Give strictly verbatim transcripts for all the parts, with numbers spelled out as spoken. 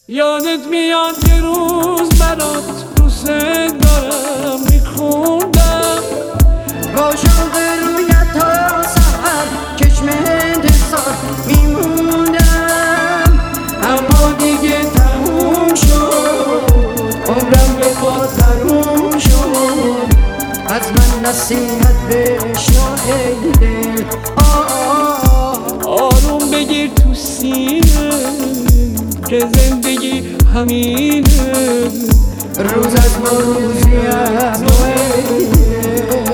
یادت میاد یه روز برات دوست دارم میخوندم با شوق رویت تا سحر چشم انتظار میموندم، اما دیگه تموم شد، عمرم به پا تموم شد. از من نصیحت بشنو ای دل. آروم بگیر تو سینه که زندگی همینه، روز از ما روزی از نو ای دل.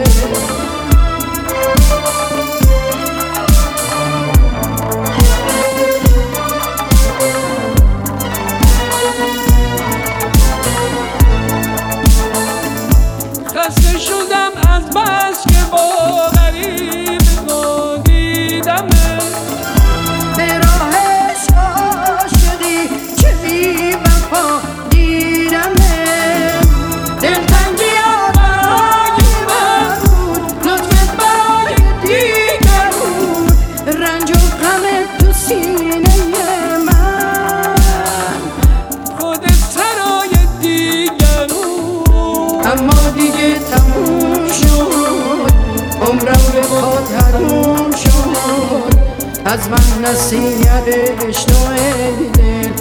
خسته شدم از بس که با غریبگا دیدمه، به راه عاشقی چه بی وفا دیدمه. دلتنگی ها برای من بود، لطفت برای دیگر بود، رنج و غم تو سینه من خودت سرای دیگر بود. اما دیگه تموم شد، عمرم به پا تموم شد. از من نصیحت بشنو ای دل.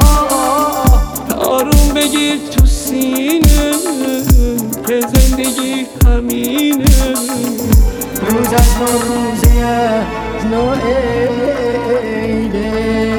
آروم بگیر تو سینه که زندگی همینه، روز از ما روزی از نو ای دل.